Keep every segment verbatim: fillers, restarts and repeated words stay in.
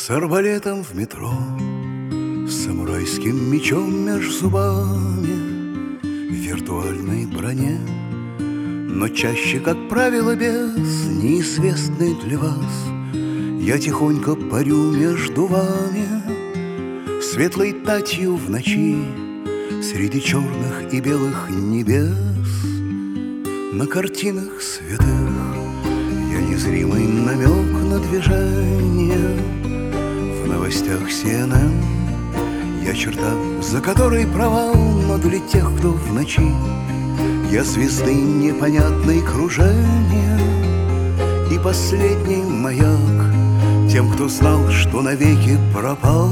С арбалетом в метро, с самурайским мечом меж зубами, в виртуальной броне, но чаще, как правило, без неизвестной для вас. Я тихонько парю между вами, светлой татью в ночи, среди черных и белых небес. На картинах святых я незримый намек на движение. В новостях си эн эн я черта, за которой провал, но для тех, кто в ночи, я звезды непонятной кружения и последний маяк тем, кто знал, что навеки пропал.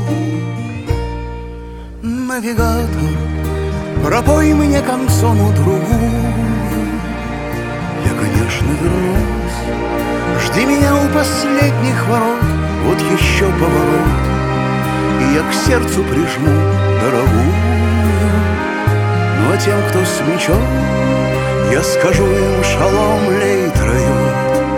Навигатор, пропой мне канцону другую, я, конечно, вернусь. Жди меня у последних ворот, вот еще поворот, и я к сердцу прижму дорогую. Ну а тем, кто с мечом, я скажу им шалом лейт-райот.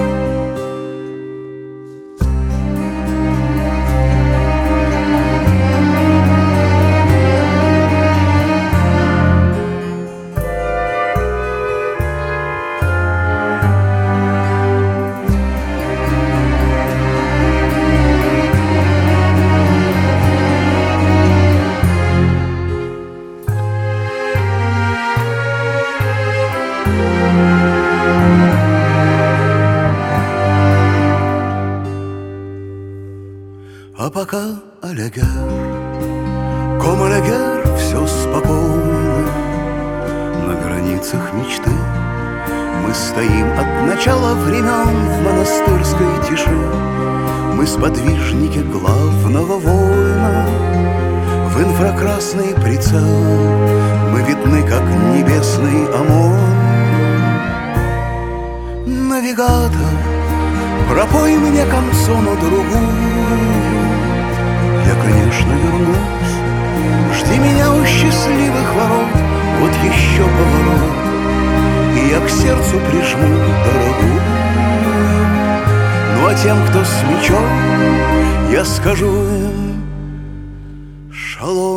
А пока алягер, ком алягер, все спокойно. На границах мечты мы стоим от начала времен в монастырской тиши. Мы сподвижники главного воина, в инфракрасный прицел мы видны, как небесный ОМОН. Навигатор, пропой мне канцону другую, я, конечно, вернусь. Жди меня у счастливых ворот, вот еще поворот, и я к сердцу прижму дорогую. Ну а тем, кто с мечом, я скажу им шалом.